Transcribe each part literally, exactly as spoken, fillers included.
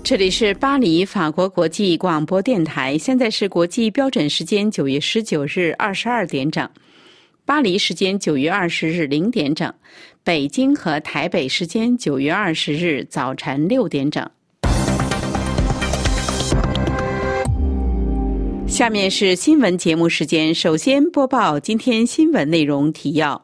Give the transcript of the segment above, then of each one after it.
这里是巴黎法国国际广播电台，现在是国际标准时间九月十九日二十二点整，巴黎时间九月二十日零点整，北京和台北时间九月二十日早晨六点整。下面是新闻节目时间，首先播报今天新闻内容提要。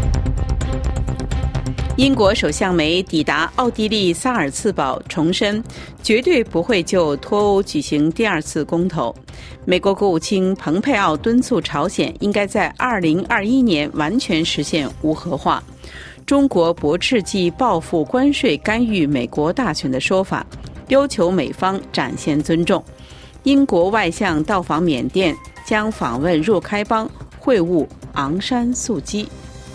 英国首相梅抵达奥地利萨尔茨堡，重申绝对不会就脱欧举行第二次公投。美国国务卿蓬佩奥敦促朝鲜应该在二零二一年完全实现无核化。中国驳斥继报复关税干预美国大选的说法，要求美方展现尊重。英国外相到访缅甸，将访问若开邦，会晤昂山素姬。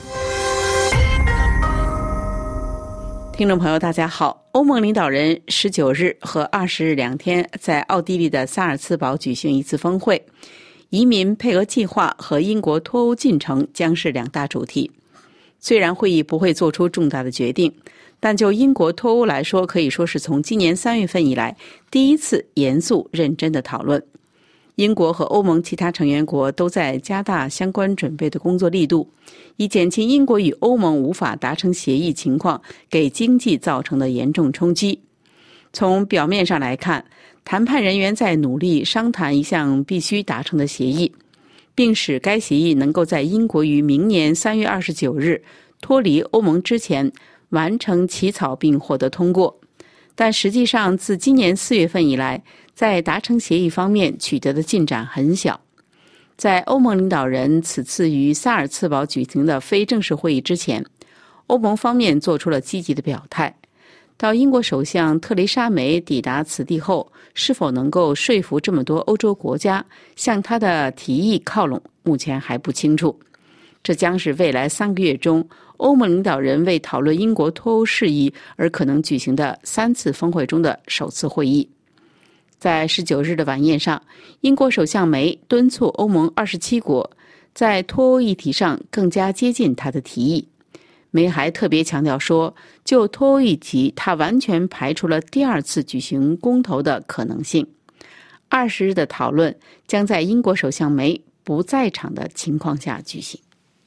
听众朋友大家好，欧盟领导人十九日和二十日两天在奥地利的萨尔茨堡举行一次峰会，移民配额计划和英国脱欧进程将是两大主题。虽然会议不会做出重大的决定，但就英国脱欧来说，可以说是从今年三月份以来第一次严肃认真的讨论。英国和欧盟其他成员国都在加大相关准备的工作力度，以减轻英国与欧盟无法达成协议情况给经济造成的严重冲击。从表面上来看，谈判人员在努力商谈一项必须达成的协议，并使该协议能够在英国于明年三月二十九日脱离欧盟之前完成起草并获得通过。但实际上自今年四月份以来，在达成协议方面取得的进展很小。在欧盟领导人此次于萨尔茨堡举行的非正式会议之前，欧盟方面做出了积极的表态。到英国首相特蕾莎梅抵达此地后，是否能够说服这么多欧洲国家向他的提议靠拢，目前还不清楚。这将是未来三个月中欧盟领导人为讨论英国脱欧事宜而可能举行的三次峰会中的首次会议。在十九日的晚宴上，英国首相梅敦促欧盟二十七国在脱欧议题上更加接近他的提议。梅还特别强调说，就脱欧议题，他完全排除了第二次举行公投的可能性。二十日的讨论将在英国首相梅不在场的情况下举行。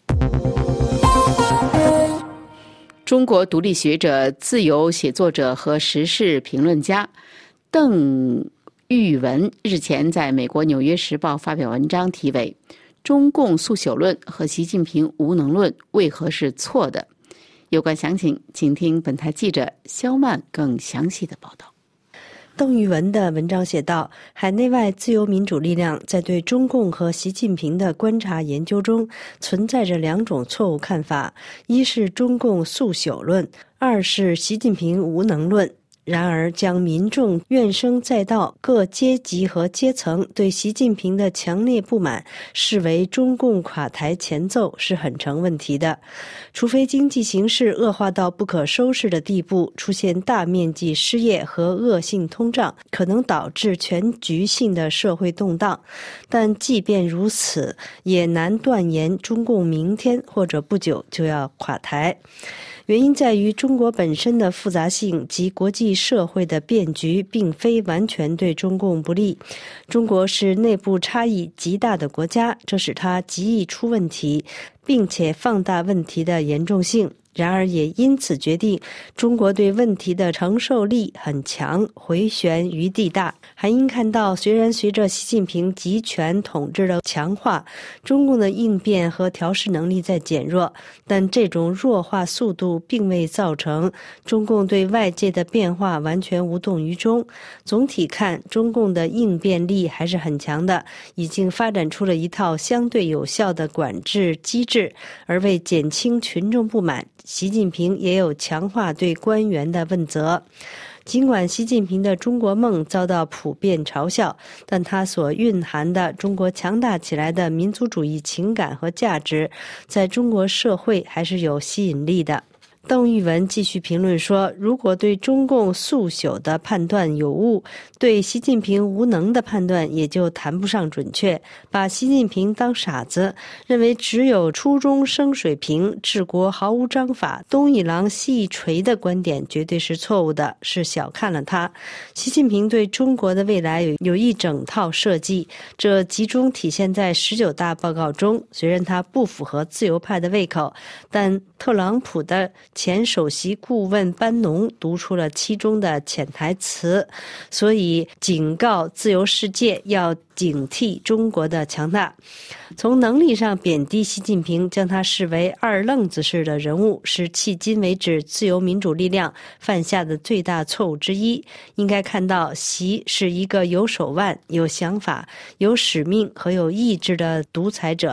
中国独立学者、自由写作者和时事评论家邓玉文日前在美国《纽约时报》发表文章，题为《中共速朽论和习近平无能论为何是错的》。有关详情，请听本台记者肖曼更详细的报道。 邓玉文的文章写道，海内外自由民主力量在对中共和习近平的观察研究中存在着两种错误看法，一是中共速朽论，二是习近平无能论。然而将民众怨声载道、各阶级和阶层对习近平的强烈不满视为中共垮台前奏是很成问题的。除非经济形势恶化到不可收拾的地步，出现大面积失业和恶性通胀，可能导致全局性的社会动荡。但即便如此，也难断言中共明天或者不久就要垮台。原因在于中国本身的复杂性及国际社会的变局并非完全对中共不利。中国是内部差异极大的国家，这使它极易出问题，并且放大问题的严重性。然而也因此决定中国对问题的承受力很强，回旋余地大。还应看到，虽然随着习近平集权统治的强化，中共的应变和调试能力在减弱，但这种弱化速度并未造成中共对外界的变化完全无动于衷。总体看，中共的应变力还是很强的，已经发展出了一套相对有效的管制机制。而为减轻群众不满，习近平也有强化对官员的问责。尽管习近平的中国梦遭到普遍嘲笑，但他所蕴含的中国强大起来的民族主义情感和价值，在中国社会还是有吸引力的。 邓玉文继续评论说，如果对中共速朽的判断有误，对习近平无能的判断也就谈不上准确。把习近平当傻子，认为只有初中生水平，治国毫无章法，东一榔西一锤的观点绝对是错误的，是小看了他。习近平对中国的未来有有一整套设计，这集中体现在十九大报告中。虽然他不符合自由派的胃口，但特朗普的前首席顾问班农读出了其中的潜台词，所以警告自由世界要警惕中国的强大。从能力上贬低习近平，将他视为二愣子式的人物，是迄今为止自由民主力量犯下的最大错误之一。应该看到习是一个有手腕、有想法、有使命和有意志的独裁者。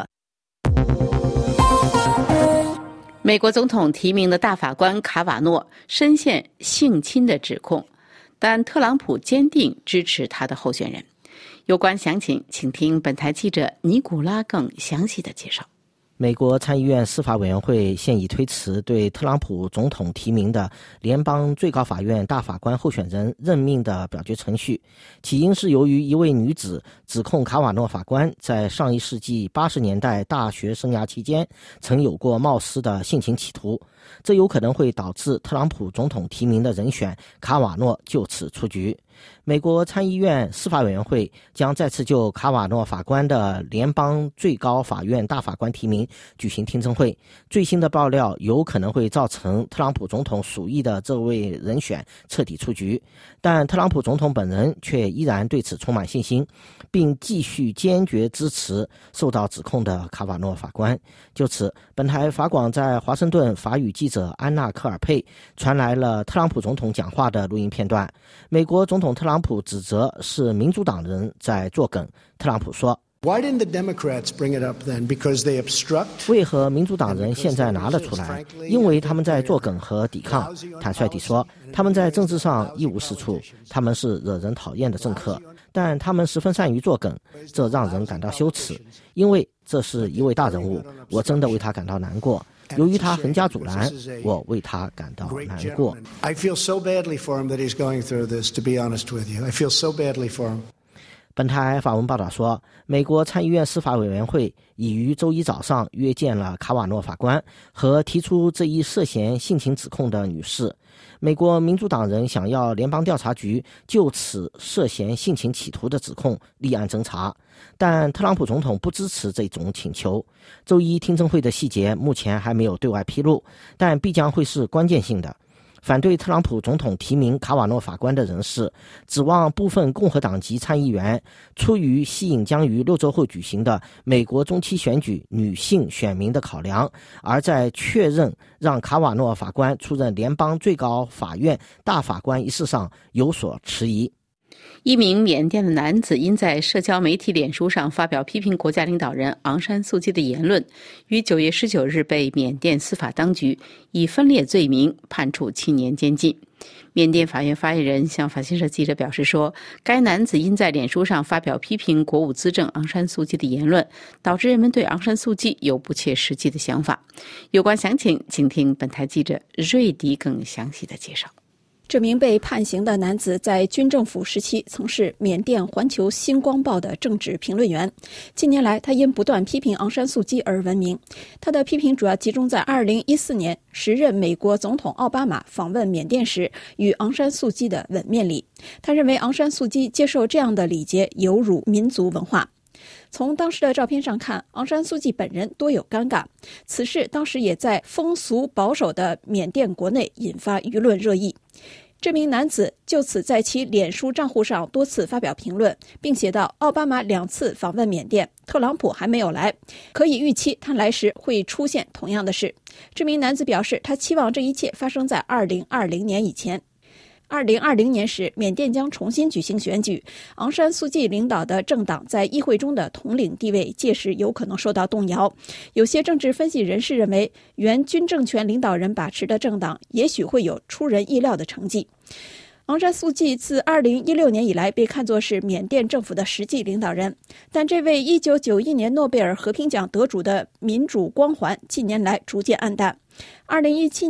美国总统提名的大法官卡瓦诺深陷性侵的指控，但特朗普坚定支持他的候选人。有关详情，请听本台记者尼古拉更详细的介绍。 美国参议院司法委员会现已推迟对特朗普总统提名的联邦最高法院大法官候选人任命的表决程序，起因是由于一位女子指控卡瓦诺法官在上一世纪八十年代大学生涯期间曾有过冒失的性侵企图，这有可能会导致特朗普总统提名的人选卡瓦诺就此出局。美国参议院司法委员会将再次就卡瓦诺法官的联邦最高法院大法官提名举行听证会。最新的爆料有可能会造成特朗普总统属意的这位人选彻底出局，但特朗普总统本人却依然对此充满信心，并继续坚决支持受到指控的卡瓦诺法官。就此，本台法广在华盛顿法语记者安娜·科尔佩传来了特朗普总统讲话的录音片段。美国总统特朗普指责是民主党人在作梗。特朗普说， Why didn't the Democrats bring it up then? Because they obstruct? 为何民主党人现在拿了出来？因为他们在作梗和抵抗。坦率地说，他们在政治上一无是处，他们是惹人讨厌的政客，但他们十分善于作梗，这让人感到羞耻。因为这是一位大人物，我真的为他感到难过。由于他横加阻拦，我为他感到难过。 I feel so badly for him that he's going through this, to be honest with you. I feel so badly for him. 本台法文报道说，美国参议院司法委员会已于周一早上约见了卡瓦诺法官和提出这一涉嫌性侵指控的女士。美国民主党人想要联邦调查局就此涉嫌性侵企图的指控立案侦查，但特朗普总统不支持这种请求。周一听证会的细节目前还没有对外披露，但必将会是关键性的。反对特朗普总统提名卡瓦诺法官的人士指望部分共和党籍参议员出于吸引将于六周后举行的美国中期选举女性选民的考量，而在确认让卡瓦诺法官出任联邦最高法院大法官一事上有所迟疑。 一名缅甸的男子因在社交媒体脸书上发表批评国家领导人昂山素季的言论，于九月十九日被缅甸司法当局以分裂罪名判处七年监禁。缅甸法院发言人向法新社记者表示说，该男子因在脸书上发表批评国务资政昂山素季的言论，导致人们对昂山素季有不切实际的想法。有关详情，请听本台记者瑞迪更详细的介绍。 这名被判刑的男子在军政府时期曾是缅甸环球星光报的政治评论员。近年来，他因不断批评昂山素季而闻名。他的批评主要集中在二零一四年时任美国总统奥巴马访问缅甸时与昂山素季的吻面礼。他认为昂山素季接受这样的礼节有辱民族文化。从当时的照片上看，昂山素季本人多有尴尬。此事当时也在风俗保守的缅甸国内引发舆论热议。这名男子就此在其脸书账户上多次发表评论，并写道：奥巴马两次访问缅甸，特朗普还没有来，可以预期他来时会出现同样的事。这名男子表示，他期望这一切发生在二零二零年以前。二零二零年时，缅甸将重新举行选举，昂山素季领导的政党在议会中的统领地位届时有可能受到动摇。有些政治分析人士认为，原军政权领导人把持的政党也许会有出人意料的成绩。昂山素季自二零一六年以来被看作是缅甸政府的实际领导人，但这位一九九一年诺贝尔和平奖得主的民主光环近年来逐渐暗淡。二零一七年，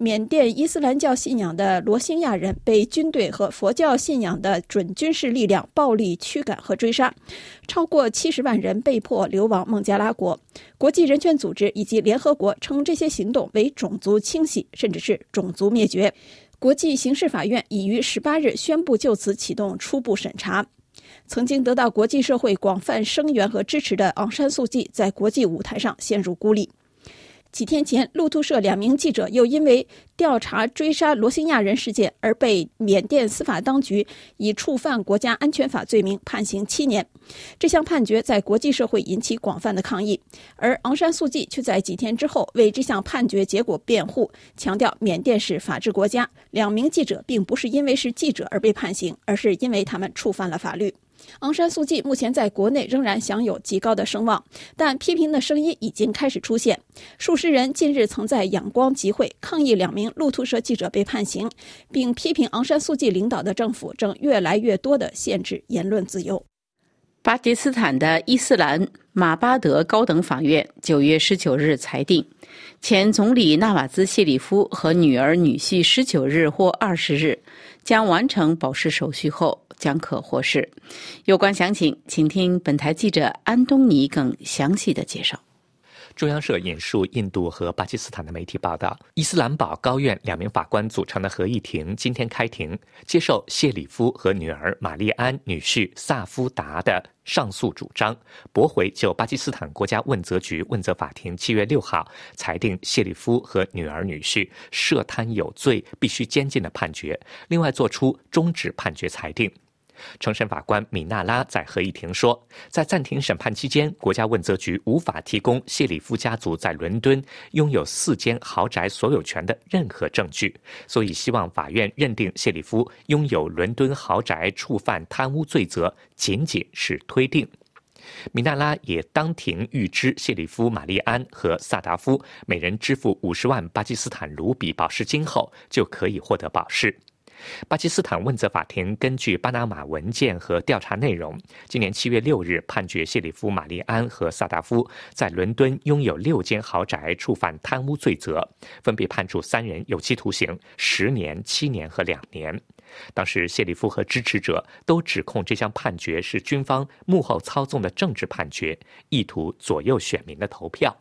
缅甸伊斯兰教信仰的罗兴亚人被军队和佛教信仰的准军事力量暴力驱赶和追杀，超过七十万人被迫流亡孟加拉国。国际人权组织以及联合国称这些行动为种族清洗，甚至是种族灭绝。国际刑事法院已于十八日宣布就此启动初步审查。曾经得到国际社会广泛声援和支持的昂山素季在国际舞台上陷入孤立。几天前，路透社两名记者又因为调查追杀罗兴亚人事件而被缅甸司法当局以触犯国家安全法罪名判刑七年。这项判决在国际社会引起广泛的抗议，而昂山素季却在几天之后为这项判决结果辩护，强调缅甸是法治国家，两名记者并不是因为是记者而被判刑，而是因为他们触犯了法律。昂山素季目前在国内仍然享有极高的声望，但批评的声音已经开始出现。数十人近日曾在仰光集会抗议两名路透社记者被判刑，并批评昂山素季领导的政府正越来越多地限制言论自由。 巴基斯坦的伊斯兰马巴德高等法院九月十九日裁定，前总理纳瓦兹谢里夫和女儿女婿十九日或二十日将完成保释手续后将可获释。有关详情，请听本台记者安东尼更详细的介绍。 中央社引述印度和巴基斯坦的媒体报道，伊斯兰堡高院两名法官组成的合议庭今天开庭，接受谢里夫和女儿玛丽安女婿萨夫达的上诉主张，驳回就巴基斯坦国家问责局问责法庭七月六号裁定谢里夫和女儿女婿涉贪有罪，必须监禁的判决，另外作出终止判决裁定。承审法官米纳拉在合议庭说，在暂停审判期间，国家问责局无法提供谢里夫家族在伦敦拥有四间豪宅所有权的任何证据，所以希望法院认定谢里夫拥有伦敦豪宅触犯贪污罪责仅仅是推定。米纳拉也当庭预支谢里夫、玛丽安和萨达夫每人支付五十万巴基斯坦卢比保释金后，就可以获得保释。巴基斯坦问责法庭根据巴拿马文件和调查内容，今年七月六日判决谢里夫、玛丽安和萨达夫在伦敦拥有六间豪宅触犯贪污罪责，分别判处三人有期徒刑十年、七年和两年。当时谢里夫和支持者都指控这项判决是军方幕后操纵的政治判决，意图左右选民的投票。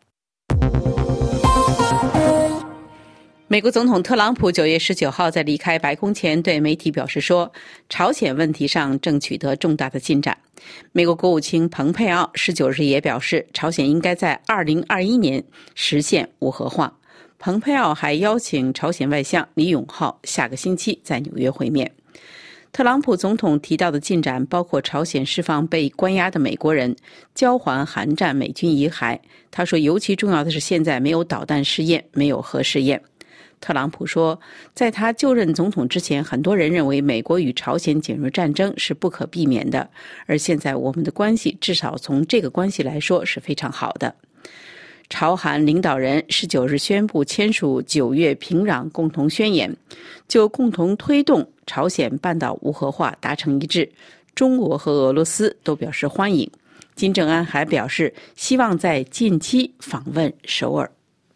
美国总统特朗普九月十九号在离开白宫前对媒体表示说，朝鲜问题上正取得重大的进展。美国国务卿蓬佩奥十九日也表示，朝鲜应该在二零二一年实现无核化。蓬佩奥还邀请朝鲜外相李永浩下个星期在纽约会面。特朗普总统提到的进展包括朝鲜释放被关押的美国人，交还韩战美军遗骸。他说，尤其重要的是现在没有导弹试验，没有核试验。特朗普说，在他就任总统之前，很多人认为美国与朝鲜卷入战争是不可避免的，而现在我们的关系至少从这个关系来说是非常好的。朝韩领导人十九日宣布签署九月平壤共同宣言，就共同推动朝鲜半岛无核化达成一致。中国和俄罗斯都表示欢迎。金正恩还表示希望在近期访问首尔。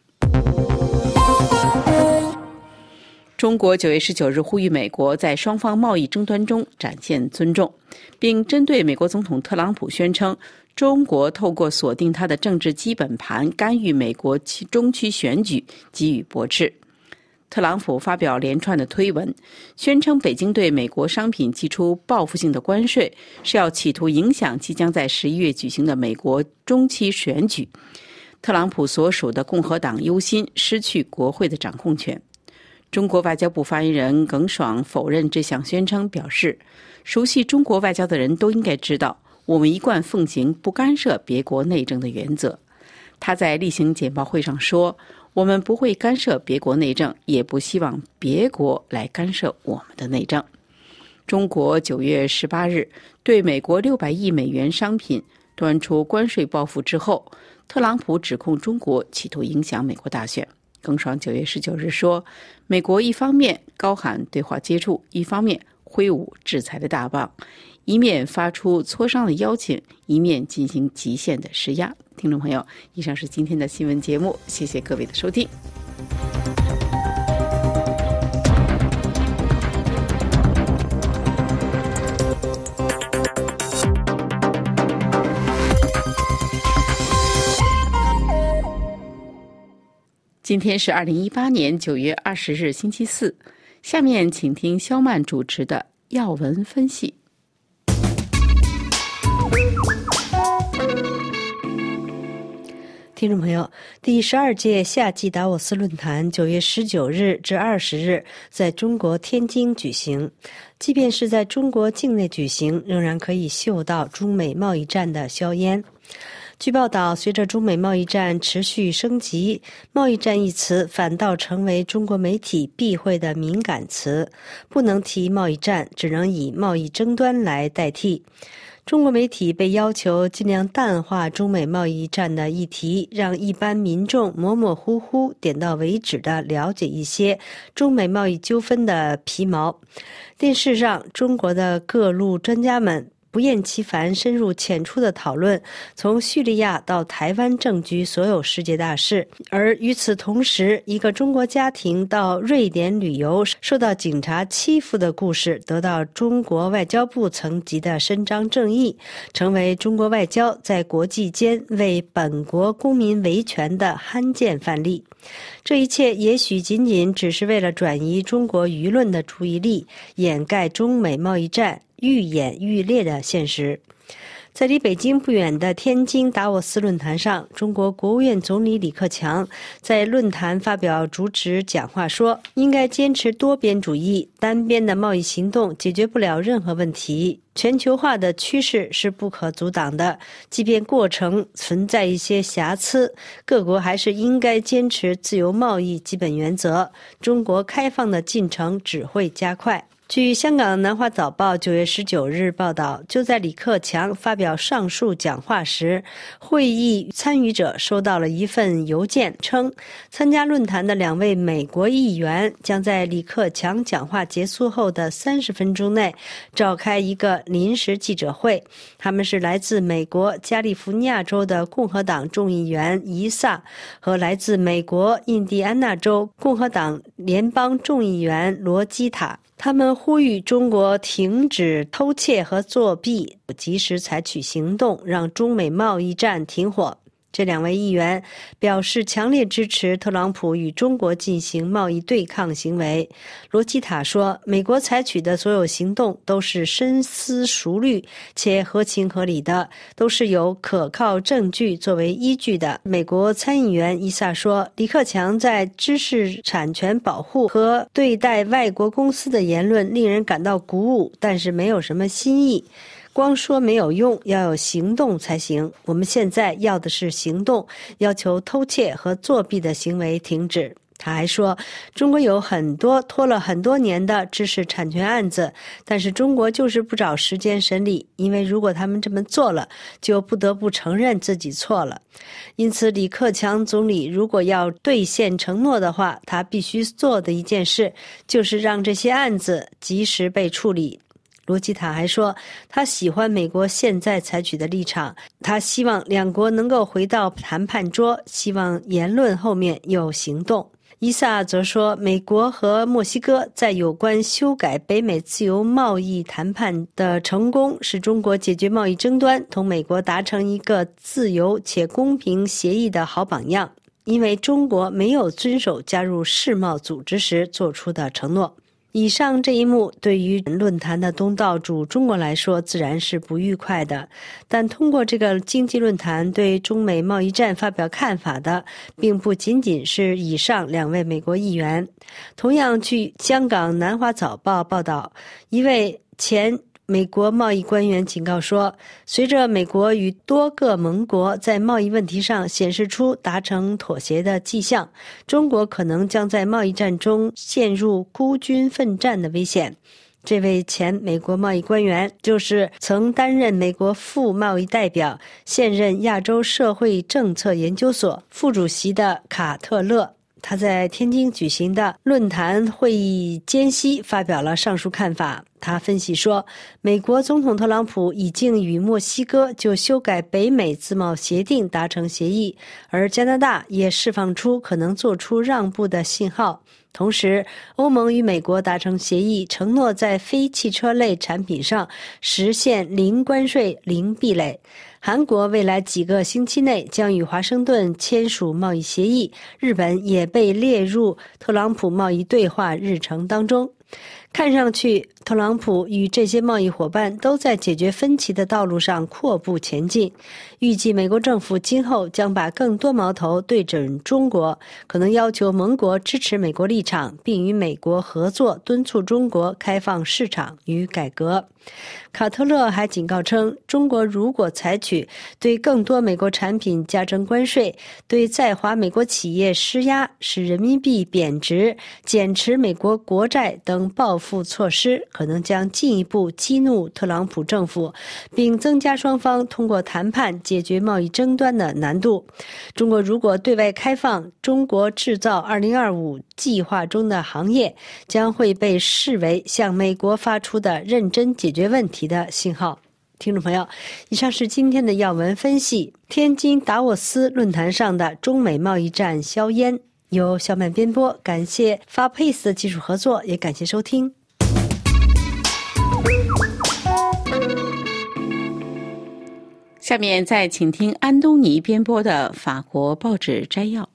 中国九月十九日呼吁美国在双方贸易争端中展现尊重，并针对美国总统特朗普宣称中国透过锁定他的政治基本盘干预美国中期选举给予驳斥。特朗普发表连串的推文，宣称北京对美国商品提出报复性的关税是要企图影响即将在十一月举行的美国中期选举。特朗普所属的共和党忧心失去国会的掌控权。中国外交部发言人耿爽否认这项宣称，表示熟悉中国外交的人都应该知道，我们一贯奉行不干涉别国内政的原则。他在例行简报会上说，我们不会干涉别国内政，也不希望别国来干涉我们的内政。中国九月十八日对美国六百亿美元商品端出关税报复之后，特朗普指控中国企图影响美国大选。耿爽九月十九日说，美国一方面高喊对话接触，一方面挥舞制裁的大棒，一面发出磋商的邀请，一面进行极限的施压。听众朋友，以上是今天的新闻节目，谢谢各位的收听。 今天是二零一八年九月二十日，星期四。下面请听肖曼主持的要闻分析。 听众朋友，第十二届夏季达沃斯论坛九月十九日至二十日在中国天津举行。即便是在中国境内举行，仍然可以嗅到中美贸易战的硝烟。据报道，随着中美贸易战持续升级，贸易战一词反倒成为中国媒体避讳的敏感词，不能提贸易战，只能以贸易争端来代替。中国媒体被要求尽量淡化中美贸易战的议题，让一般民众模模糊糊、点到为止地了解一些中美贸易纠纷的皮毛。电视上，中国的各路专家们不厌其烦、深入浅出的讨论从叙利亚到台湾政局所有世界大事，而与此同时，一个中国家庭到瑞典旅游受到警察欺负的故事得到中国外交部层级的伸张正义，成为中国外交在国际间为本国公民维权的罕见范例。这一切也许仅仅只是为了转移中国舆论的注意力，掩盖中美贸易战愈演愈烈的现实。在离北京不远的天津达沃斯论坛上，中国国务院总理李克强在论坛发表主旨讲话说，应该坚持多边主义，单边的贸易行动解决不了任何问题，全球化的趋势是不可阻挡的，即便过程存在一些瑕疵，各国还是应该坚持自由贸易基本原则，中国开放的进程只会加快。据香港南华早报九月十九日报道，就在李克强发表上述讲话时，会议参与者收到了一份邮件，称参加论坛的两位美国议员将在李克强讲话结束后的三十分钟内召开一个临时记者会。他们是来自美国加利福尼亚州的共和党众议员伊萨和来自美国印第安纳州共和党联邦众议员罗基塔。他们呼吁中国停止偷窃和作弊，及时采取行动，让中美贸易战停火。这两位议员表示强烈支持特朗普与中国进行贸易对抗行为。罗基塔说，美国采取的所有行动都是深思熟虑且合情合理的，都是有可靠证据作为依据的。美国参议员伊萨说，李克强在知识产权保护和对待外国公司的言论令人感到鼓舞，但是没有什么新意。光说没有用，要有行动才行。我们现在要的是行动，要求偷窃和作弊的行为停止。他还说，中国有很多拖了很多年的知识产权案子，但是中国就是不找时间审理，因为如果他们这么做了，就不得不承认自己错了。因此，李克强总理如果要兑现承诺的话，他必须做的一件事就是让这些案子及时被处理。罗基塔还说，他喜欢美国现在采取的立场，他希望两国能够回到谈判桌，希望言论后面有行动。伊萨则说，美国和墨西哥在有关修改北美自由贸易谈判的成功，是中国解决贸易争端、同美国达成一个自由且公平协议的好榜样，因为中国没有遵守加入世贸组织时做出的承诺。以上这一幕对于论坛的东道主中国来说自然是不愉快的，但通过这个经济论坛对中美贸易战发表看法的并不仅仅是以上两位美国议员。同样，据香港南华早报报道，一位前美国贸易官员警告说，随着美国与多个盟国在贸易问题上显示出达成妥协的迹象，中国可能将在贸易战中陷入孤军奋战的危险。这位前美国贸易官员就是曾担任美国副贸易代表、现任亚洲社会政策研究所副主席的卡特勒。他在天津举行的论坛会议间隙发表了上述看法。 他分析说，美国总统特朗普已经与墨西哥就修改北美自贸协定达成协议，而加拿大也释放出可能做出让步的信号。同时，欧盟与美国达成协议，承诺在非汽车类产品上实现零关税、零壁垒。韩国未来几个星期内将与华盛顿签署贸易协议，日本也被列入特朗普贸易对话日程当中。看上去，特朗普与这些贸易伙伴都在解决分歧的道路上阔步前进。预计美国政府今后将把更多矛头对准中国，可能要求盟国支持美国立场，并与美国合作，敦促中国开放市场与改革。卡特勒还警告称，中国如果采取对更多美国产品加征关税，对在华美国企业施压，使人民币贬值，减持美国国债等报复措施，可能将进一步激怒特朗普政府，并增加双方通过谈判解决贸易争端的难度。中国如果对外开放中国制造二零二五计划中的行业，将会被视为向美国发出的认真解决问题的信号。听众朋友，以上是今天的要闻分析。天津达沃斯论坛上的中美贸易战硝烟，由小满编播，感谢 Farpace 的技术合作，也感谢收听。 下面再请听安东尼编播的法国报纸摘要。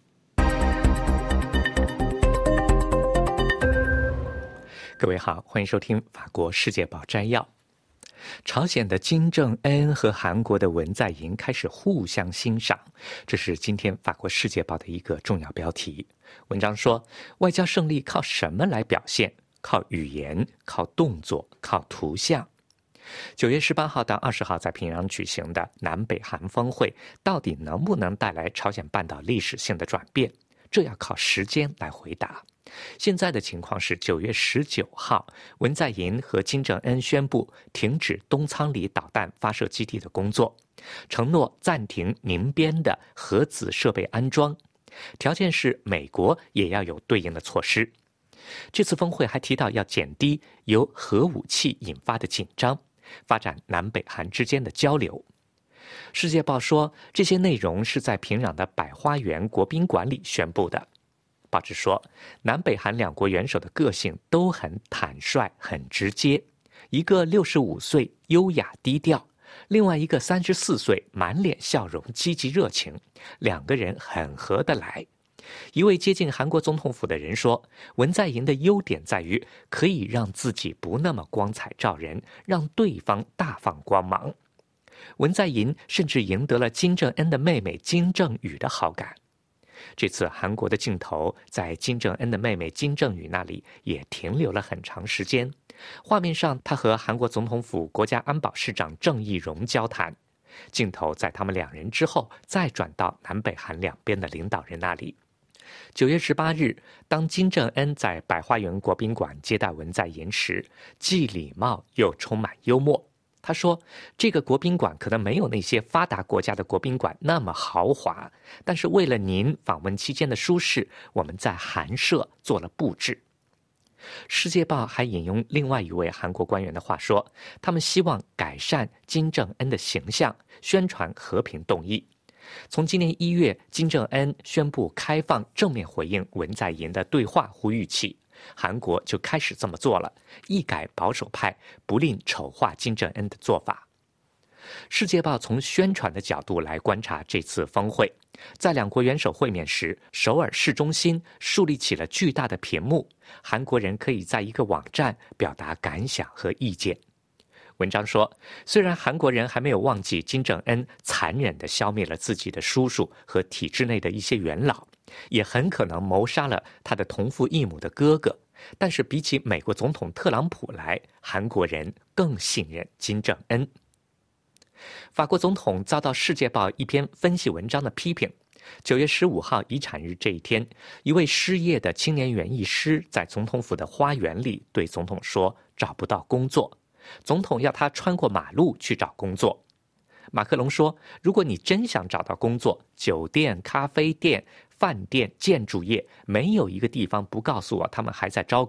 各位好，欢迎收听法国世界报摘要。朝鲜的金正恩和韩国的文在寅开始互相欣赏，这是今天法国世界报的一个重要标题。文章说，外交胜利靠什么来表现？靠语言，靠动作，靠图像。九月十八号到二十号在平壤举行的南北韩峰会，到底能不能带来朝鲜半岛历史性的转变？这要靠时间来回答。现在的情况是，九月十九号，文在寅和金正恩宣布停止东仓里导弹发射基地的工作，承诺暂停宁边的核子设备安装，条件是美国也要有对应的措施。这次峰会还提到要减低由核武器引发的紧张，发展南北韩之间的交流。世界报说，这些内容是在平壤的百花园国宾馆里宣布的。报纸说，南北韩两国元首的个性都很坦率、很直接，一个六十五岁优雅低调，另外一个三十四岁满脸笑容、积极热情，两个人很合得来。一位接近韩国总统府的人说，文在寅的优点在于可以让自己不那么光彩照人，让对方大放光芒。文在寅甚至赢得了金正恩的妹妹金正宇的好感。这次韩国的镜头在金正恩的妹妹金正宇那里也停留了很长时间。画面上，他和韩国总统府国家安保市长郑义溶交谈。镜头在他们两人之后再转到南北韩两边的领导人那里。九月十八日，当金正恩在百花园国宾馆接待文在寅时，既礼貌又充满幽默。他说，这个国宾馆可能没有那些发达国家的国宾馆那么豪华，但是为了您访问期间的舒适，我们在韩舍做了布置。世界报还引用另外一位韩国官员的话说，他们希望改善金正恩的形象，宣传和平动议。从今年一月，金正恩宣布开放正面回应文在寅的对话呼吁起，韩国就开始这么做了，一改保守派不吝丑化金正恩的做法。世界报从宣传的角度来观察这次峰会。在两国元首会面时，首尔市中心树立起了巨大的屏幕，韩国人可以在一个网站表达感想和意见。文章说，虽然韩国人还没有忘记金正恩残忍地消灭了自己的叔叔和体制内的一些元老，也很可能谋杀了他的同父异母的哥哥，但是比起美国总统特朗普来，韩国人更信任金正恩。法国总统遭到《世界报》一篇分析文章的批评。九月十五号遗产日这一天，一位失业的青年园艺师在总统府的花园里对总统说找不到工作，总统要他穿过马路去找工作。马克龙说，如果你真想找到工作，酒店、咖啡店、饭店、建筑业，没有一个地方不告诉我他们还在招工。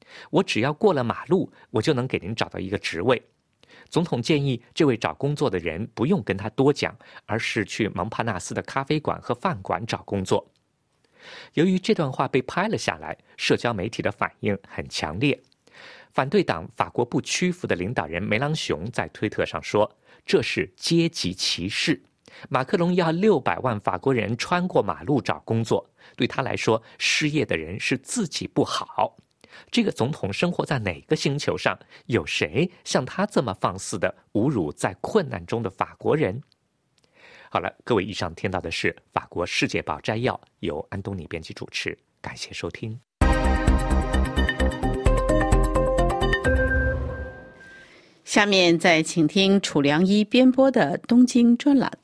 我只要过了马路，我就能给您找到一个职位。总统建议这位找工作的人不用跟他多讲，而是去蒙帕纳斯的咖啡馆和饭馆找工作。由于这段话被拍了下来，社交媒体的反应很强烈。反对党法国不屈服的领导人梅朗雄在推特上说，这是阶级歧视。马克龙要六百万法国人穿过马路找工作，对他来说，失业的人是自己不好。这个总统生活在哪个星球上？有谁像他这么放肆地侮辱在困难中的法国人？好了，各位，以上听到的是法国世界报摘要，由安东尼编辑主持，感谢收听。 下面再请听楚良一编播的东京专栏。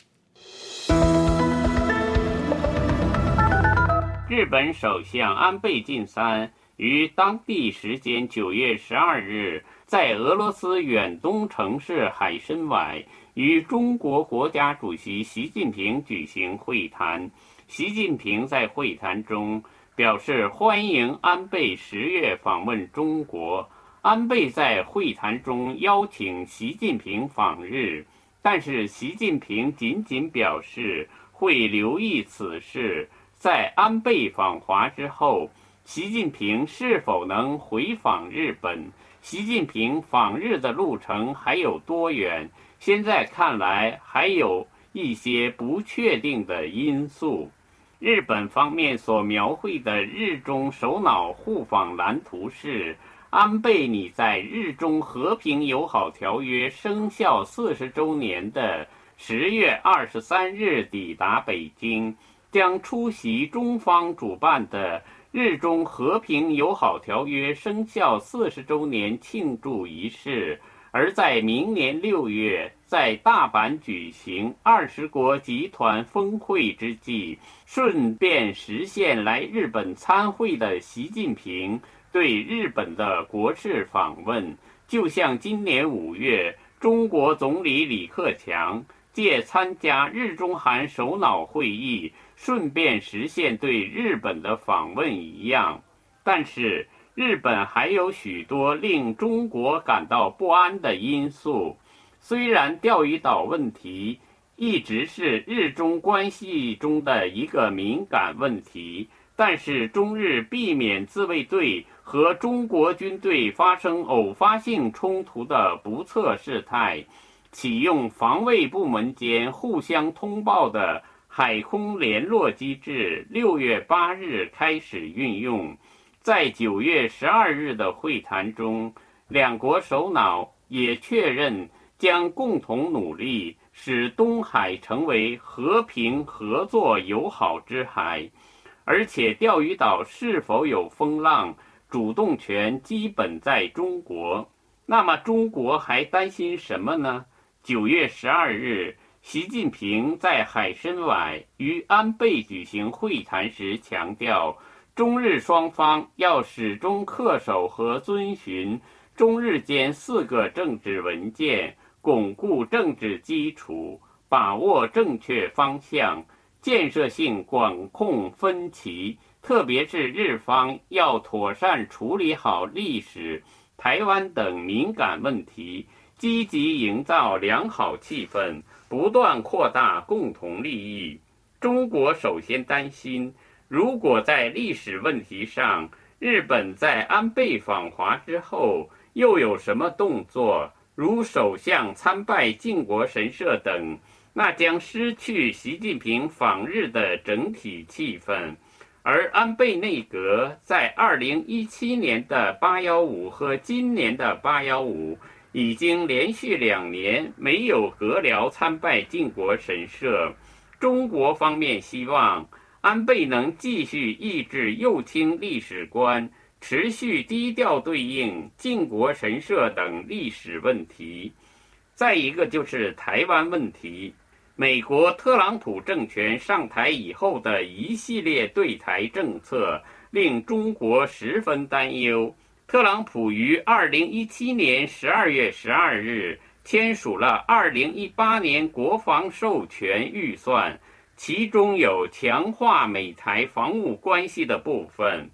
日本首相安倍晋三于当地时间九月十二日，在俄罗斯远东城市海参崴与中国国家主席习近平举行会谈。习近平在会谈中表示欢迎安倍十月访问中国。安倍在会谈中邀请习近平访日，但是习近平仅仅表示会留意此事。在安倍访华之后，习近平是否能回访日本？习近平访日的路程还有多远？现在看来还有一些不确定的因素。日本方面所描绘的日中首脑互访蓝图是，安倍拟在日中和平友好条约生效四十周年的十月二十三日抵达北京，将出席中方主办的日中和平友好条约生效四十周年庆祝仪式，而在明年六月在大阪举行二十国集团峰会之际，顺便实现来日本参会的习近平对日本的国事访问，就像今年五月中国总理李克强借参加日中韩首脑会议顺便实现对日本的访问一样。但是日本还有许多令中国感到不安的因素。虽然钓鱼岛问题一直是日中关系中的一个敏感问题，但是中日避免自卫队和中国军队发生偶发性冲突的不测事态，启用防卫部门间互相通报的海空联络机制六月八日开始运用。在九月十二日的会谈中，两国首脑也确认将共同努力使东海成为和平合作友好之海，而且钓鱼岛是否有风浪，主动权基本在中国。那么中国还担心什么呢？九月十二日，习近平在海参崴与安倍举行会谈时强调，中日双方要始终恪守和遵循中日间四个政治文件，巩固政治基础，把握正确方向，建设性管控分歧，特别是日方要妥善处理好历史、台湾等敏感问题，积极营造良好气氛，不断扩大共同利益。中国首先担心，如果在历史问题上，日本在安倍访华之后又有什么动作，如首相参拜靖国神社等，那将失去习近平访日的整体气氛。而安倍内阁在二零一七年的八一五和今年的八一五已经连续两年没有阁僚参拜靖国神社。中国方面希望安倍能继续抑制右倾历史观，持续低调对应靖国神社等历史问题。再一个就是台湾问题，美国特朗普政权上台以后的一系列对台政策令中国十分担忧。特朗普于二零一七年十二月十二日签署了二零一八年国防授权预算，其中有强化美台防务关系的部分。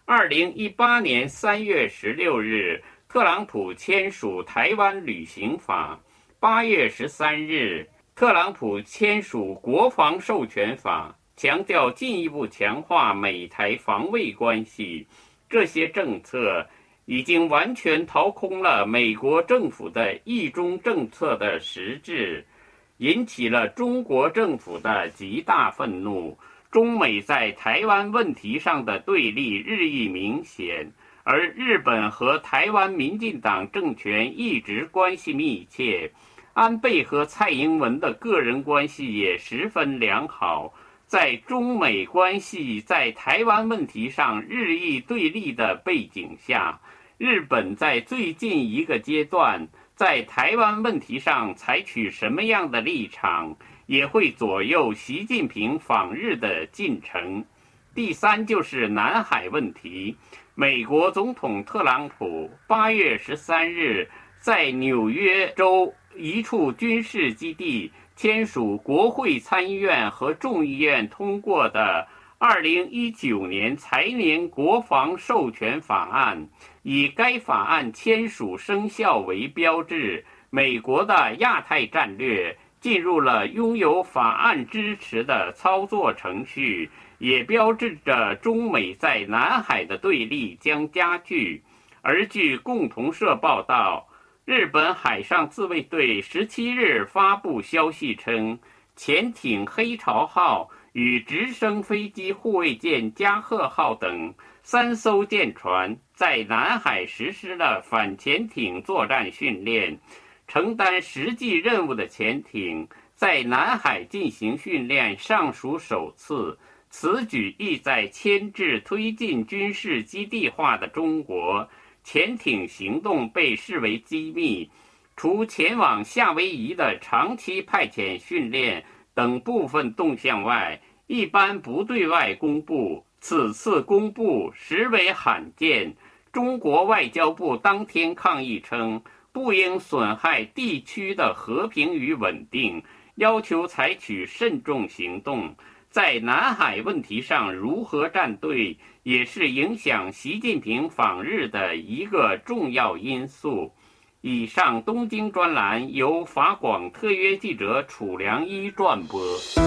二零一八年三月十六日，特朗普签署台湾旅行法；八月十三日，特朗普签署国防授权法，强调进一步强化美台防卫关系。这些政策已经完全掏空了美国政府的一中政策的实质，引起了中国政府的极大愤怒。中美在台湾问题上的对立日益明显，而日本和台湾民进党政权一直关系密切，安倍和蔡英文的个人关系也十分良好。在中美关系在台湾问题上日益对立的背景下，日本在最近一个阶段在台湾问题上采取什么样的立场，也会左右习近平访日的进程。第三就是南海问题，美国总统特朗普八月十三日在纽约州一处军事基地签署国会参议院和众议院通过的二零一九年财年国防授权法案，以该法案签署生效为标志，美国的亚太战略进入了拥有法案支持的操作程序，也标志着中美在南海的对立将加剧。而据共同社报道，日本海上自卫队十七日发布消息称，潜艇黑潮号与直升飞机护卫舰加贺号等三艘舰船在南海实施了反潜艇作战训练。承担实际任务的潜艇在南海进行训练尚属首次，此举意在牵制推进军事基地化的中国。潜艇行动被视为机密，除前往夏威夷的长期派遣训练等部分动向外，一般不对外公布。此次公布实为罕见。中国外交部当天抗议称，不应损害地区的和平与稳定，要求采取慎重行动。在南海问题上如何站队，也是影响习近平访日的一个重要因素。以上东京专栏由法广特约记者楚良一转播。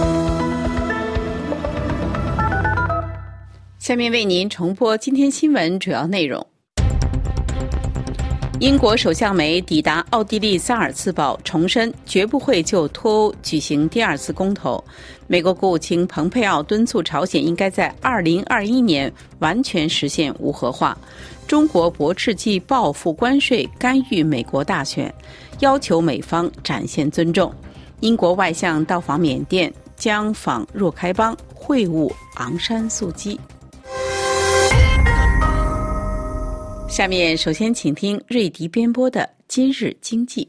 下面为您重播今天新闻主要内容。英国首相梅抵达奥地利萨尔茨堡，重申绝不会就脱欧举行第二次公投。美国国务卿蓬佩奥敦促朝鲜应该在二零二一年完全实现无核化。中国驳斥其报复关税、干预美国大选，要求美方展现尊重。英国外相到访缅甸，将访若开邦，会晤昂山素姬。下面首先请听瑞迪编播的今日经济。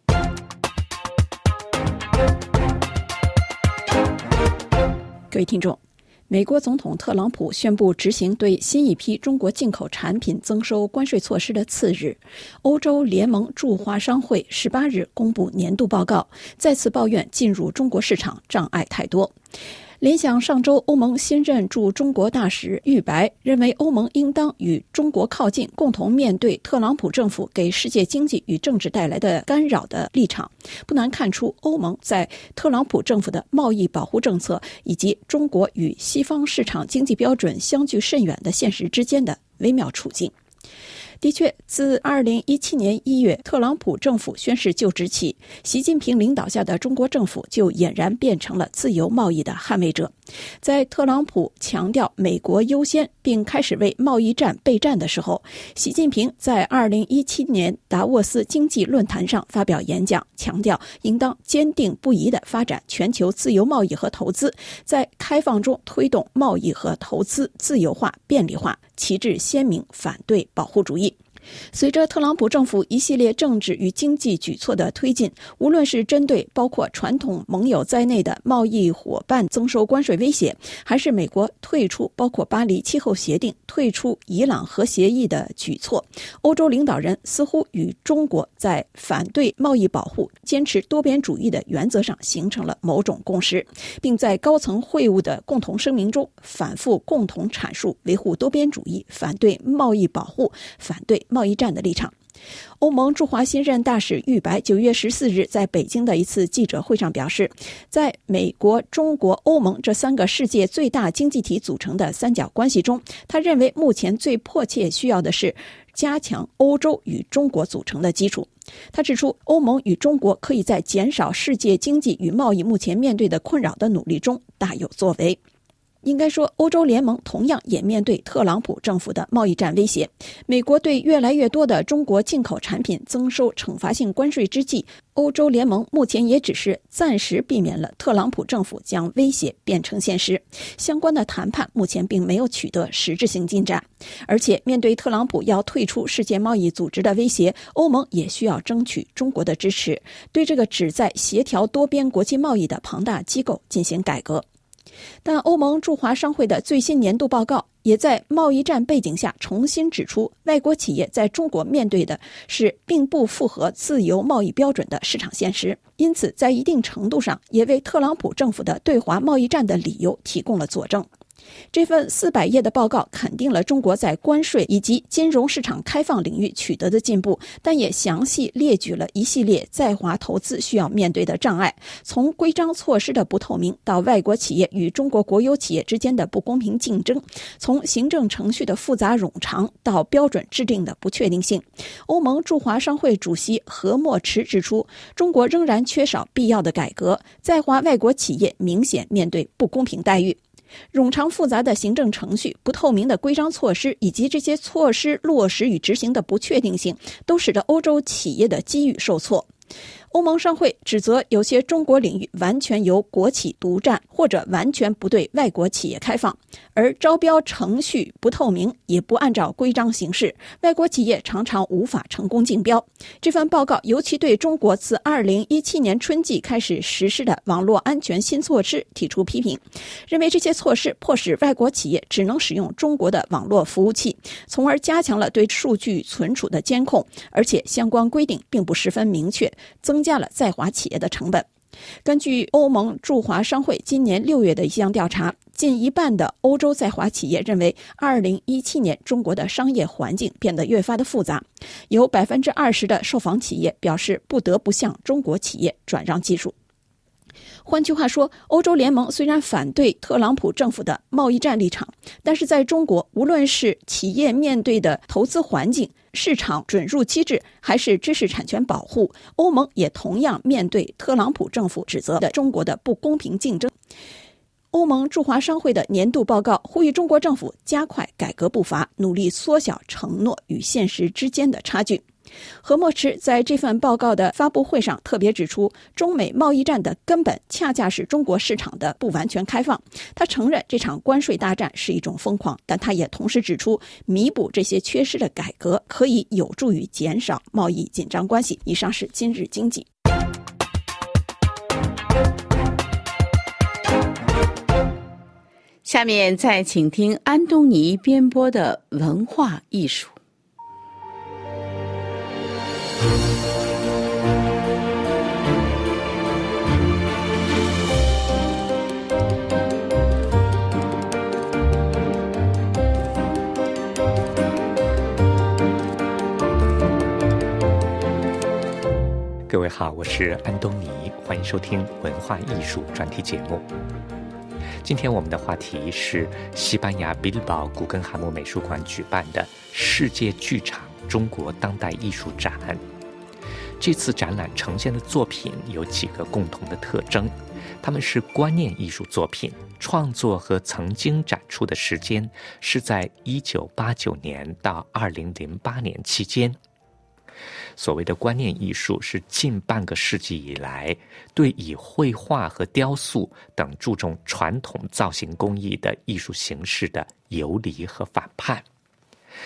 各位听众，美国总统特朗普宣布执行对新一批中国进口产品增收关税措施的次日，欧洲联盟驻华商会十八日公布年度报告，再次抱怨进入中国市场障碍太多。联想上周欧盟新任驻中国大使玉白认为，欧盟应当与中国靠近，共同面对特朗普政府给世界经济与政治带来的干扰的立场。不难看出，欧盟在特朗普政府的贸易保护政策以及中国与西方市场经济标准相距甚远的现实之间的微妙处境。的确，自二零一七年一月特朗普政府宣誓就职起，习近平领导下的中国政府就俨然变成了自由贸易的捍卫者。在特朗普强调美国优先并开始为贸易战备战的时候，习近平在二零一七年达沃斯经济论坛上发表演讲，强调应当坚定不移地发展全球自由贸易和投资，在开放中推动贸易和投资自由化便利化，旗帜鲜明，反对保护主义。 随着特朗普政府一系列政治与经济举措的推进，无论是针对包括传统盟友在内的贸易伙伴增收关税威胁，还是美国退出包括巴黎气候协定、退出伊朗核协议的举措，欧洲领导人似乎与中国在反对贸易保护、坚持多边主义的原则上形成了某种共识，并在高层会晤的共同声明中反复共同阐述维护多边主义、反对贸易保护、反对贸易战的立场。欧盟驻华新任大使玉白九月十四日在北京的一次记者会上表示，在美国、中国、欧盟这三个世界最大经济体组成的三角关系中，他认为目前最迫切需要的是加强欧洲与中国组成的基础。他指出，欧盟与中国可以在减少世界经济与贸易目前面对的困扰的努力中大有作为。应该说，欧洲联盟同样也面对特朗普政府的贸易战威胁。美国对越来越多的中国进口产品增收惩罚性关税之际，欧洲联盟目前也只是暂时避免了特朗普政府将威胁变成现实。相关的谈判目前并没有取得实质性进展。而且，面对特朗普要退出世界贸易组织的威胁，欧盟也需要争取中国的支持，对这个旨在协调多边国际贸易的庞大机构进行改革。但欧盟驻华商会的最新年度报告也在贸易战背景下重新指出，外国企业在中国面对的是并不符合自由贸易标准的市场现实，因此在一定程度上也为特朗普政府的对华贸易战的理由提供了佐证。这份四百页的报告肯定了中国在关税以及金融市场开放领域取得的进步，但也详细列举了一系列在华投资需要面对的障碍，从规章措施的不透明到外国企业与中国国有企业之间的不公平竞争，从行政程序的复杂冗长到标准制定的不确定性。欧盟驻华商会主席何墨池指出，中国仍然缺少必要的改革，在华外国企业明显面对不公平待遇。冗长复杂的行政程序、不透明的规章措施以及这些措施落实与执行的不确定性，都使得欧洲企业的机遇受挫。欧盟商会指责有些中国领域完全由国企独占，或者完全不对外国企业开放，而招标程序不透明，也不按照规章行事，外国企业常常无法成功竞标。这份报告尤其对中国自二零一七年春季开始实施的网络安全新措施提出批评，认为这些措施迫使外国企业只能使用中国的网络服务器，从而加强了对数据存储的监控，而且相关规定并不十分明确，增加了在华企业的成本。根据欧盟驻华商会今年六月的一项调查，近一半的欧洲在华企业认为二零一七年中国的商业环境变得越发的复杂，有 百分之二十 的受访企业表示不得不向中国企业转让技术。换句话说，欧洲联盟虽然反对特朗普政府的贸易战立场，但是在中国，无论是企业面对的投资环境、市场准入机制，还是知识产权保护，欧盟也同样面对特朗普政府指责的中国的不公平竞争。欧盟驻华商会的年度报告呼吁中国政府加快改革步伐，努力缩小承诺与现实之间的差距。何墨池在这份报告的发布会上特别指出，中美贸易战的根本恰恰是中国市场的不完全开放。他承认这场关税大战是一种疯狂，但他也同时指出，弥补这些缺失的改革可以有助于减少贸易紧张关系。以上是今日经济。 下面再请听安东尼编播的文化艺术。 各位好，我是安东尼，欢迎收听文化艺术专题节目。今天我们的话题是西班牙比利堡古根海姆美术馆举办的世界剧场中国当代艺术展。这次展览呈现的作品有几个共同的特征，它们是观念艺术作品，创作和曾经展出的时间是在一九八九年到二零零八年期间。所谓的观念艺术是近半个世纪以来对以绘画和雕塑等注重传统造型工艺的艺术形式的游离和反叛。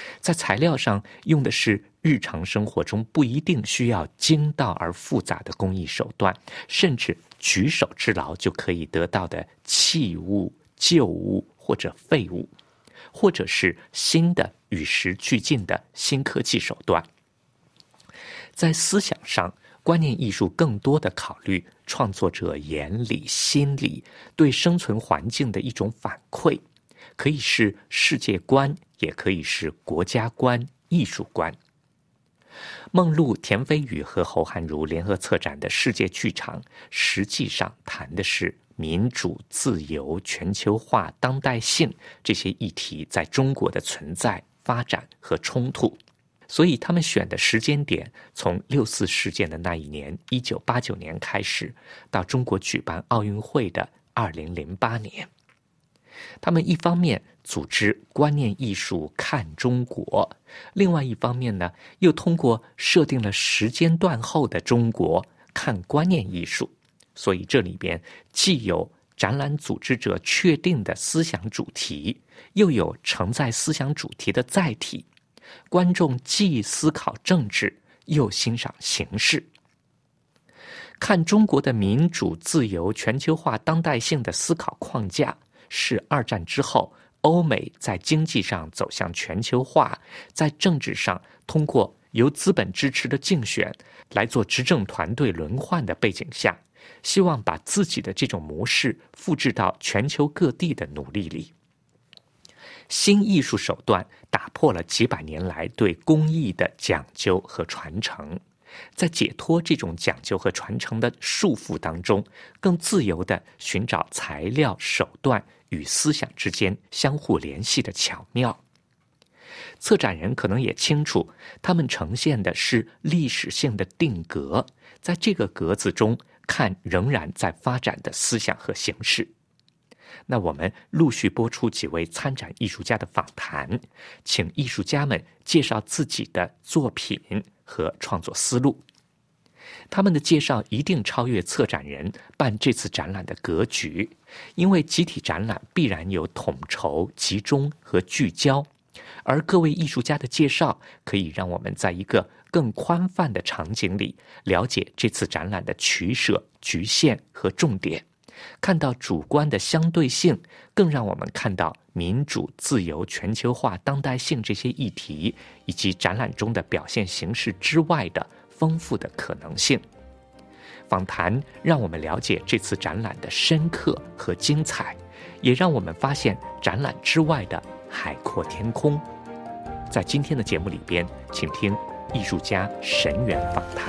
在材料上用的是日常生活中不一定需要精到而复杂的工艺手段，甚至举手之劳就可以得到的器物、旧物或者废物，或者是新的与时俱进的新科技手段。在思想上，观念艺术更多的考虑创作者眼里、心里对生存环境的一种反馈，可以是世界观，也可以是国家观、艺术观。梦露、田飞宇和侯汉儒联合策展的世界剧场，实际上谈的是民主、自由、全球化、当代性这些议题在中国的存在、发展和冲突。所以他们选的时间点从六四事件的那一年一九八九年开始，到中国举办奥运会的二零零八年。他们一方面组织观念艺术看中国，另外一方面呢，又通过设定了时间段后的中国看观念艺术。所以这里边既有展览组织者确定的思想主题，又有承载思想主题的载体，观众既思考政治，又欣赏形式。看中国的民主、自由、全球化、当代性的思考框架，是二战之后欧美在经济上走向全球化，在政治上通过由资本支持的竞选来做执政团队轮换的背景下，希望把自己的这种模式复制到全球各地的努力里。新艺术手段打破了几百年来对工艺的讲究和传承，在解脱这种讲究和传承的束缚当中，更自由地寻找材料、手段与思想之间相互联系的巧妙。策展人可能也清楚，他们呈现的是历史性的定格，在这个格子中看仍然在发展的思想和形式。那我们陆续播出几位参展艺术家的访谈，请艺术家们介绍自己的作品和创作思路。他们的介绍一定超越策展人办这次展览的格局，因为集体展览必然有统筹、集中和聚焦，而各位艺术家的介绍可以让我们在一个更宽泛的场景里了解这次展览的取舍、局限和重点，看到主观的相对性，更让我们看到民主、自由、全球化、当代性这些议题以及展览中的表现形式之外的丰富的可能性。访谈让我们了解这次展览的深刻和精彩，也让我们发现展览之外的海阔天空。在今天的节目里边，请听艺术家沈远访谈。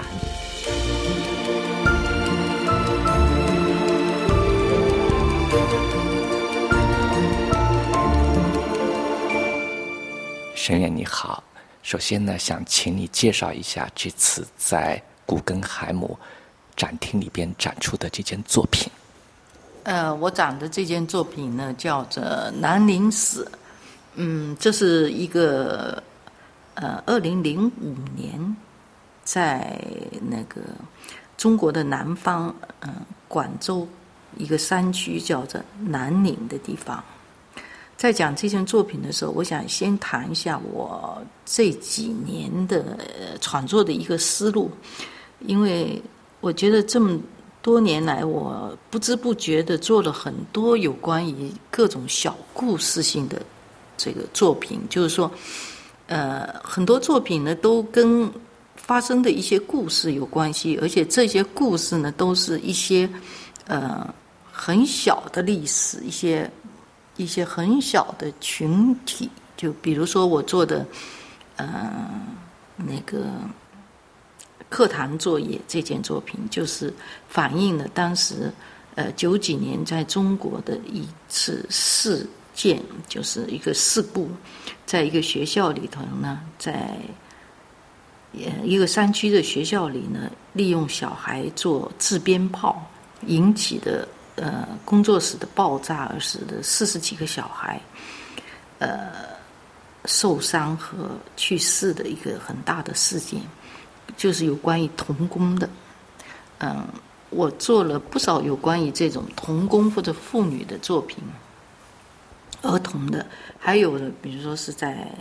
沈远你好，首先呢，想请你介绍一下这次在古根海姆展厅里边展出的这件作品。 呃，我展的这件作品呢，叫做《南宁史》。嗯，这是一个呃，二零零五年在那个中国的南方，嗯、呃，广州一个山区叫做南宁的地方。在讲这件作品的时候，我想先谈一下我这几年的创作的一个思路，因为我觉得这么多年来，我不知不觉地做了很多有关于各种小故事性的这个作品，就是说，呃，很多作品呢都跟发生的一些故事有关系，而且这些故事呢都是一些呃很小的历史，一些。一些很小的群体，就比如说我做的呃那个课堂作业这件作品，就是反映了当时呃九几年在中国的一次事件，就是一个事故，在一个学校里头呢，在一个山区的学校里呢，利用小孩做制鞭炮引起的呃，工作室的爆炸而使得四十几个小孩，呃，受伤和去世的一个很大的事件，就是有关于童工的。嗯，我做了不少有关于这种童工或者妇女的作品，儿童的，还有的，比如说是在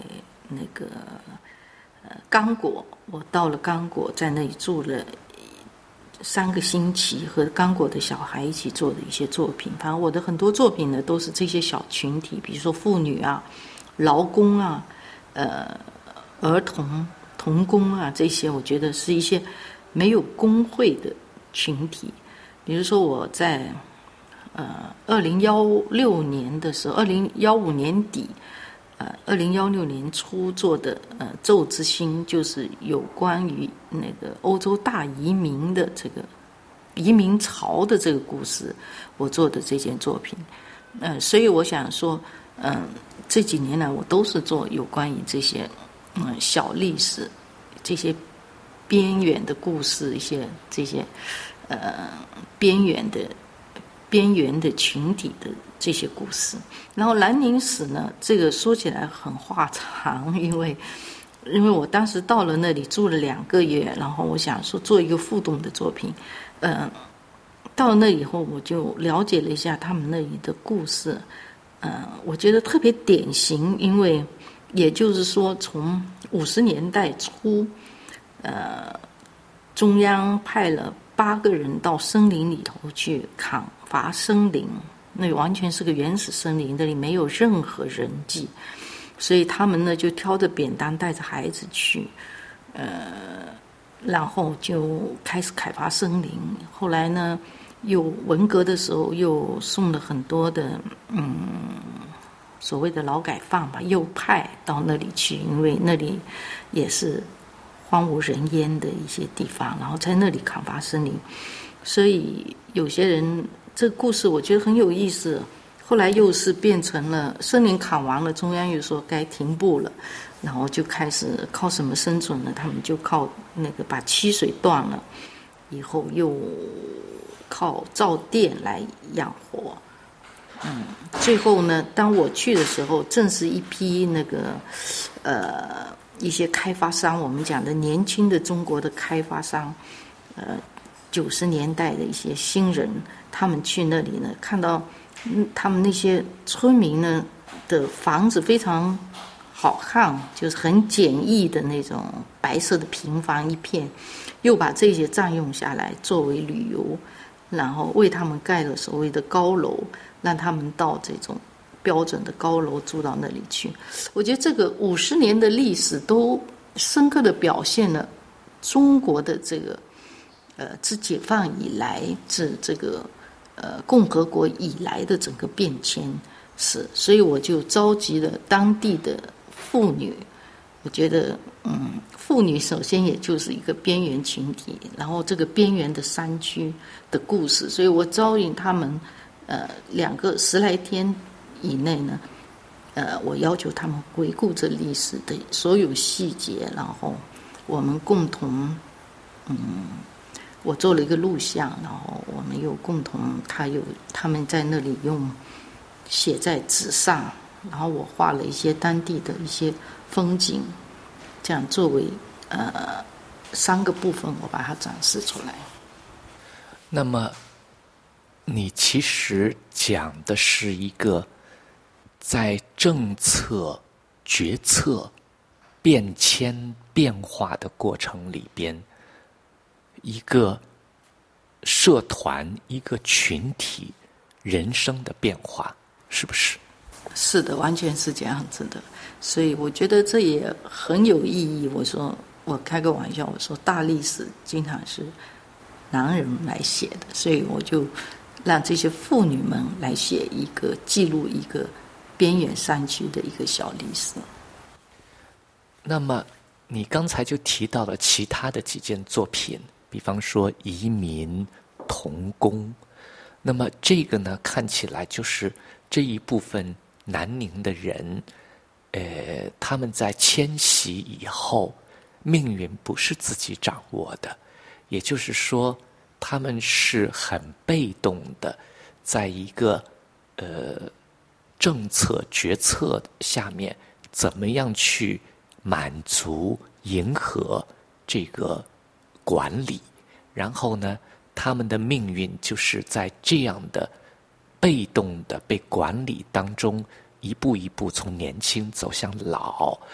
那个呃刚果，我到了刚果，在那里住了三个星期，和刚果的小孩一起做的一些作品。反正我的很多作品呢，都是这些小群体，比如说妇女啊、劳工啊、呃儿童、童工啊，这些我觉得是一些没有工会的群体。比如说我在呃二零幺六年的时候，二零幺五年底。呃，二零幺六年初做的呃《昼之星》，就是有关于那个欧洲大移民的这个移民潮的这个故事，我做的这件作品。呃，所以我想说，嗯、呃，这几年来我都是做有关于这些嗯、呃、小历史、这些边缘的故事，一些这些呃边缘的边缘的群体的这些故事。然后南宁史呢，这个说起来很话长，因为因为我当时到了那里住了两个月，然后我想说做一个互动的作品，嗯、呃，到了那以后我就了解了一下他们那里的故事，呃，我觉得特别典型，因为也就是说从五十年代初，呃，中央派了八个人到森林里头去砍伐森林。那完全是个原始森林，那里没有任何人迹，所以他们呢就挑着扁担带着孩子去，呃，然后就开始开发森林。后来呢，又文革的时候又送了很多的嗯所谓的劳改犯吧，右派到那里去，因为那里也是荒无人烟的一些地方，然后在那里砍伐森林，所以有些人。这个故事我觉得很有意思，后来又是变成了森林砍完了，中央又说该停步了，然后就开始靠什么生存呢？他们就靠那个把溪水断了，以后又靠造电来养活。嗯，最后呢，当我去的时候，正是一批那个呃一些开发商，我们讲的年轻的中国的开发商，呃。九十年代的一些新人，他们去那里呢，看到嗯，他们那些村民呢的房子非常好看，就是很简易的那种白色的平房一片，又把这些占用下来作为旅游，然后为他们盖了所谓的高楼，让他们到这种标准的高楼住到那里去。我觉得这个五十年的历史都深刻地表现了中国的这个。呃，自解放以来，自这个呃共和国以来的整个变迁是，所以我就召集了当地的妇女。我觉得，嗯，妇女首先也就是一个边缘群体，然后这个边缘的山区的故事，所以我招引他们，呃，两个十来天以内呢，呃，我要求他们回顾这历史的所有细节，然后我们共同，嗯。我做了一个录像，然后我们又共同，他有他们在那里用写在纸上，然后我画了一些当地的一些风景，这样作为呃三个部分，我把它展示出来。 那么，你其实讲的是一个在政策决策变迁变化的过程里边。一个社团，一个群体，人生的变化，是不是？ 是的，完全是这样子的。所以我觉得这也很有意义。我说，我开个玩笑，我说大历史经常是男人来写的，所以我就让这些妇女们来写一个记录一个边缘山区的一个小历史。 那么，你刚才就提到了其他的几件作品。比方说移民、童工，那么这个呢，看起来就是这一部分南宁的人，呃，他们在迁徙以后，命运不是自己掌握的，也就是说，他们是很被动的，在一个呃政策决策下面，怎么样去满足、迎合这个管理，然后呢，他们的命运就是在这样的被动的被管理当中，一步一步从年轻走向老。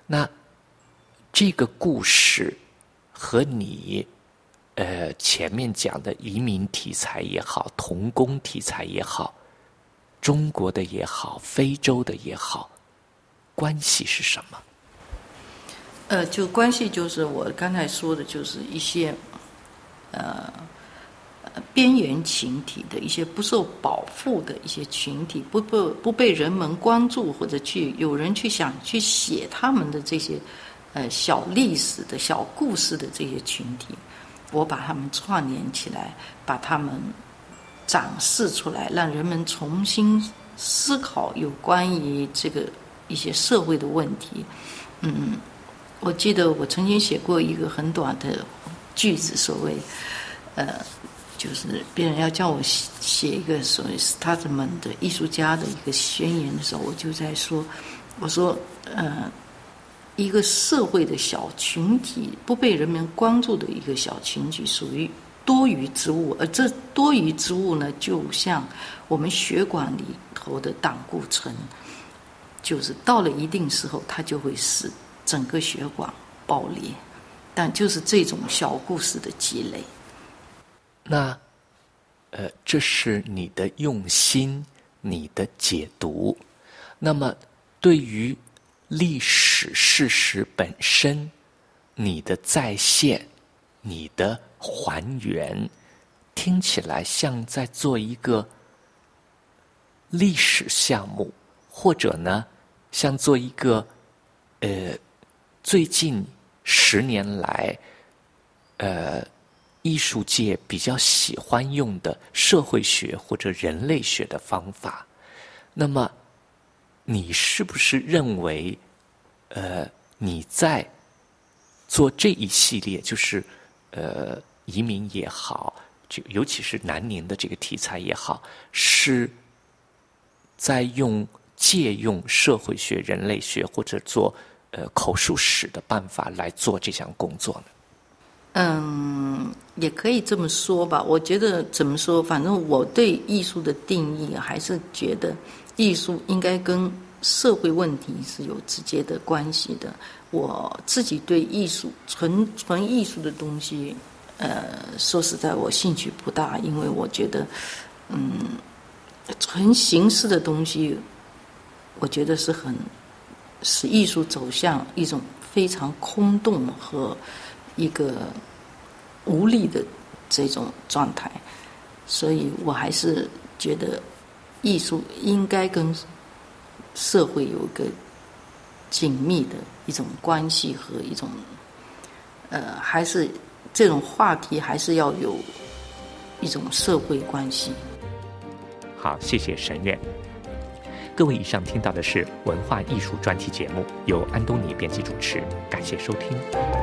那这个故事和你呃前面讲的移民题材也好，童工题材也好，中国的也好，非洲的也好，关系是什么？ 呃，就关系就是我刚才说的，就是一些呃边缘群体的一些不受保护的一些群体，不不不被人们关注，或者去有人去想去写他们的这些呃小历史的小故事的这些群体，我把他们串联起来，把他们展示出来，让人们重新思考有关于这个一些社会的问题。嗯，我记得我曾经写过一个很短的句子，所谓呃就是别人要叫我写一个所谓 statement 的艺术家的一个宣言的时候，我就在说，我说呃，一个社会的小群体，不被人们关注的一个小群体，属于多余之物，而这多余之物呢，就像我们血管里头的胆固醇，就是到了一定时候，它就会使整个血管爆裂，但就是这种小故事的积累。 那，呃，这是你的用心，你的解读。那么，对于历史事实本身，你的再现，你的还原，听起来像在做一个历史项目，或者呢，像做一个呃，最近十年来，呃。艺术界比较喜欢用的社会学或者人类学的方法，那么你是不是认为，呃，你在做这一系列，就是呃移民也好，就尤其是南宁的这个题材也好，是在用借用社会学、人类学或者做呃口述史的办法来做这项工作呢？ 嗯，也可以这么说吧。我觉得怎么说，反正我对艺术的定义还是觉得艺术应该跟社会问题是有直接的关系的。我自己对艺术纯纯艺术的东西，呃，说实在我兴趣不大，因为我觉得，嗯，纯形式的东西，我觉得是很使艺术走向一种非常空洞和一个无力的这种状态，所以我还是觉得艺术应该跟社会有一个紧密的一种关系和一种呃，还是这种话题还是要有一种社会关系。 好，谢谢沈远。各位，以上听到的是文化艺术专题节目，由安东尼编辑主持，感谢收听。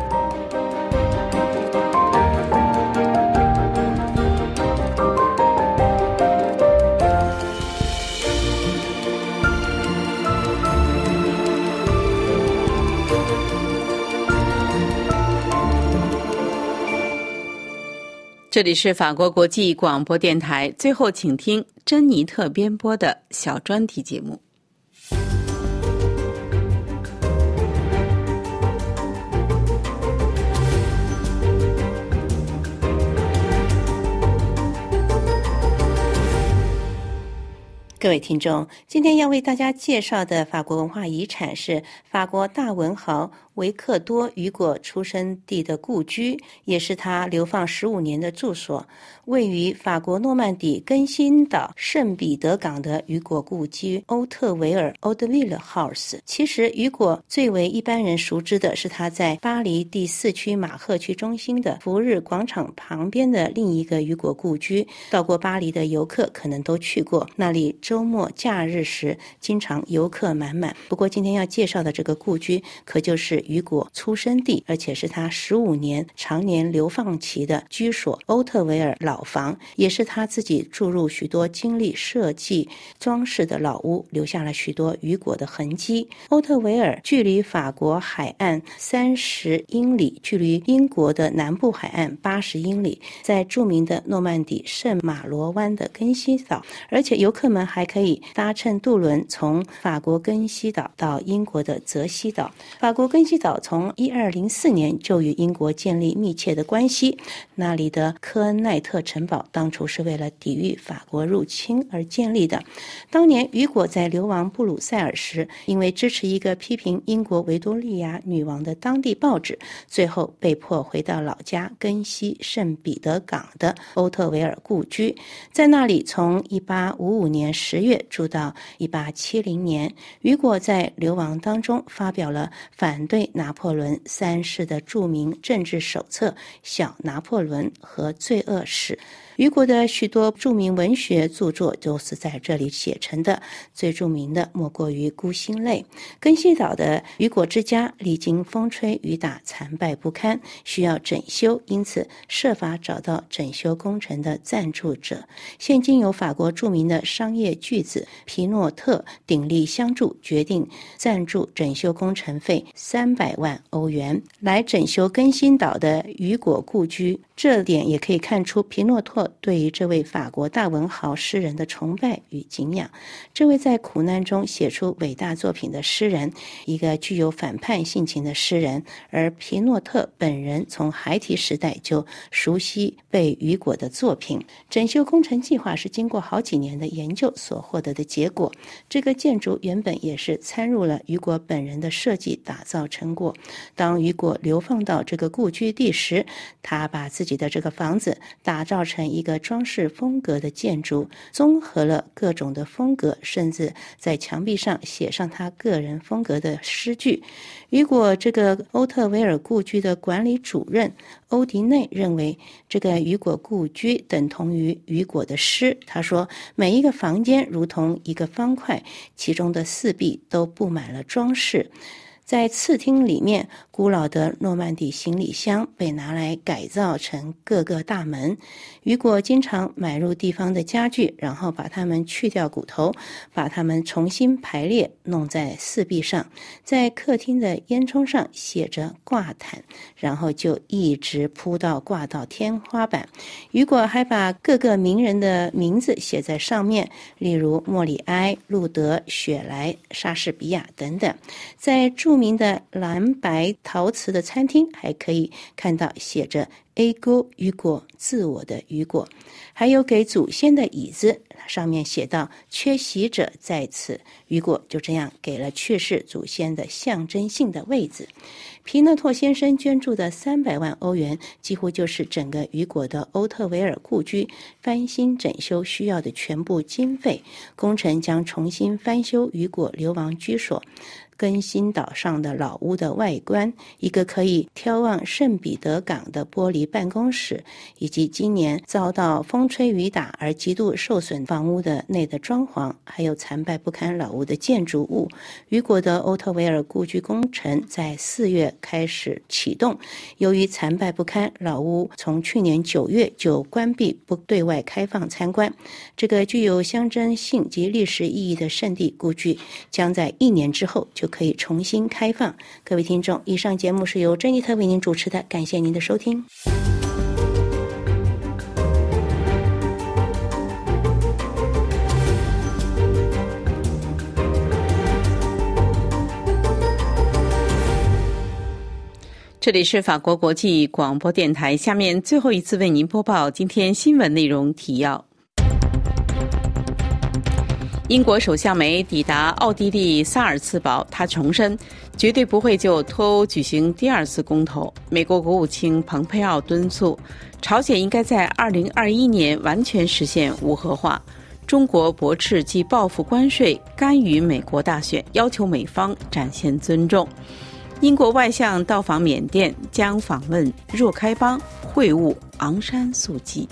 这里是法国国际广播电台，最后请听珍妮特编播的小专题节目。 各位听众，今天要为大家介绍的法国文化遗产是法国大文豪维克多·雨果出生地的故居，也是他流放十五年的住所。位于法国诺曼底根辛岛圣彼得港的雨果故居欧特维尔 Hauteville House。其实雨果最为一般人熟知的是他在巴黎第四区马赫区中心的福日广场旁边的另一个雨果故居，到过巴黎的游客可能都去过，那里周末假日时经常游客满满。不过今天要介绍的这个故居可就是雨果出生地，而且是他十五年常年流放期的居所欧特维尔老房，也是他自己注入许多精力设计装饰的老屋，留下了许多雨果的痕迹。欧特维尔距离法国海岸三十英里，距离英国的南部海岸八十英里，在著名的诺曼底圣马罗湾的根辛岛，而且游客们还还可以搭乘渡轮从法国根西岛到英国的泽西岛。法国根西岛从一二零四年就与英国建立密切的关系，那里的科恩奈特城堡当初是为了抵御法国入侵而建立的。当年雨果在流亡布鲁塞尔时，因为支持一个批评英国维多利亚女王的当地报纸，最后被迫回到老家根西圣彼得港的欧特维尔故居，在那里从一八五五年十月住到一八七零年。雨果在流亡当中发表了反对拿破仑三世的著名政治手册《小拿破仑》和《罪恶史》。雨果的许多著名文学著作都是在这里写成的，最著名的莫过于《孤星泪》。根西岛的雨果之家历经风吹雨打，残败不堪，需要整修，因此设法找到整修工程的赞助者。现今由法国著名的商业巨子皮诺特鼎力相助，决定赞助整修工程费三百万欧元，来整修根西岛的雨果故居。这点也可以看出皮诺特对于这位法国大文豪诗人的崇拜与敬仰。这位在苦难中写出伟大作品的诗人，一个具有反叛性情的诗人，而皮诺特本人从孩提时代就熟悉被雨果的作品。整修工程计划是经过好几年的研究所获得的结果。这个建筑原本也是参入了雨果本人的设计打造成果。当雨果流放到这个故居地时，他把自己的这个房子打造成一个装饰风格的建筑，综合了各种的风格，甚至在墙壁上写上他个人风格的诗句。雨果这个欧特维尔故居的管理主任欧迪内认为，这个雨果故居等同于雨果的诗。他说，每一个房间如同一个方块，其中的四壁都布满了装饰。在次厅里面，古老的诺曼底行李箱被拿来改造成各个大门。雨果经常买入地方的家具，然后把它们去掉骨头，把它们重新排列，弄在四壁上。在客厅的烟囱上写着挂毯，然后就一直铺到挂到天花板。雨果还把各个名人的名字写在上面，例如莫里埃、路德、雪莱、莎士比亚等等。在著名的蓝白陶瓷的餐厅还可以看到写着 Ego 雨果，自我的雨果。还有给祖先的椅子，上面写道缺席者在此，雨果就这样给了去世祖先的象征性的位置。皮诺特先生捐助的三百万欧元，几乎就是整个雨果的欧特维尔故居翻新整修需要的全部经费。工程将重新翻修雨果流亡居所根新岛上的老屋的外观，一个可以眺望圣彼得港的玻璃办公室，以及今年遭到风吹雨打而极度受损房屋的内的装潢，还有残败不堪老屋的建筑物。雨果的欧特维尔故居工程在四月开始启动，由于残败不堪，老屋从去年九月就关闭，不对外开放参观。这个具有象征性及历史意义的圣地故居将在一年之后就可以重新开放。各位听众，以上节目是由珍妮特为您主持的，感谢您的收听。 这里是法国国际广播电台，下面最后一次为您播报今天新闻内容提要。英国首相梅抵达奥地利萨尔茨堡，他重申绝对不会就脱欧举行第二次公投。美国国务卿蓬佩奥敦促朝鲜应该在二零二一年完全实现无核化。中国驳斥即报复关税，干预美国大选，要求美方展现尊重。英国外相到访缅甸，将访问若开邦，会晤昂山素季。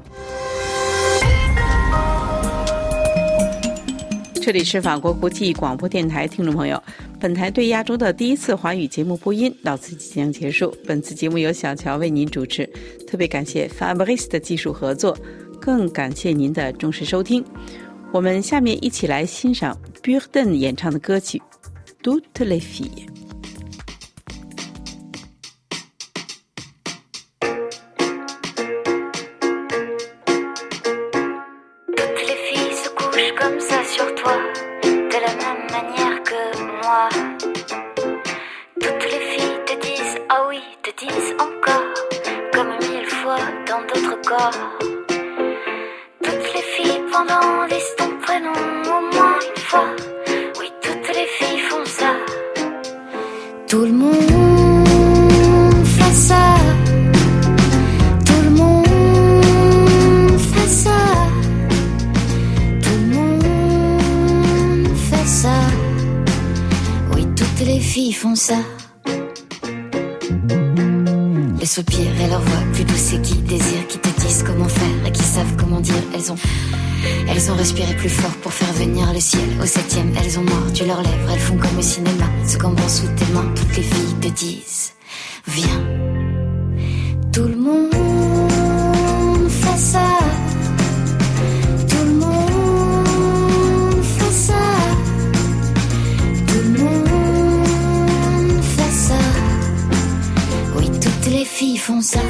这里是法国国际广播电台，听众朋友，本台对亚洲的第一次华语节目播音到此即将结束。本次节目由小乔为您主持，特别感谢 Fabrice 的技术合作，更感谢您的忠实收听。我们下面一起来欣赏 Burden 演唱的歌曲 Toutes les filles。Comme ça fois. Toutes les filles pendant disent ton prénom au moins une fois. Oui, toutes les filles font ça. Tout le monde fait ça. Tout le monde fait ça. Tout le monde fait ça. Oui, toutes les filles font ça. Les soupirs et leur voix plus douce et qui désirent, qui te disent comment faire et qui savent comment dire. Elles ont, elles ont respiré plus fort pour faire venir le ciel. Au septième, elles ont mordu leurs lèvres. Elles font comme au cinéma, ce cambrant sous tes mains. Toutes les filles te disent, viens. Tout le monde fait ça. Tout le monde fait ça. Tout le monde fait ça. Oui, toutes les filles font ça.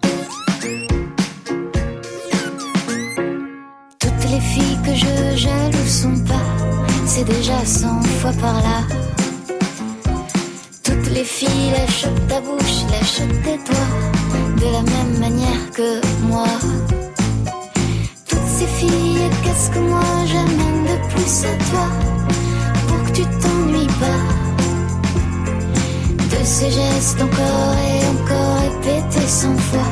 Toutes les filles que je jalouse sont pas, c'est déjà cent fois par là. Toutes les filles lèchent ta bouche, lèchent tes doigts, de la même manière que moi. Toutes ces filles, qu'est-ce que moi j'aime de plus à toi, pour que tu t'ennuies pas. De ces gestes encore et encore répétés cent fois.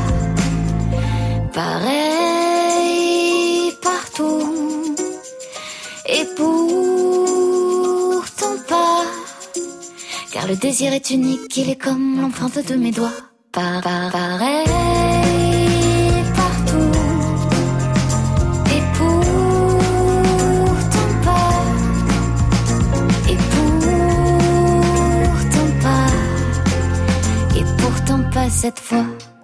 Pareil partout, et pourtant pas. Car le désir est unique, il est comme l'empreinte de mes doigts. Par, par, pareil partout, et pourtant pas. Et pourtant pas. Et pourtant pas cette fois.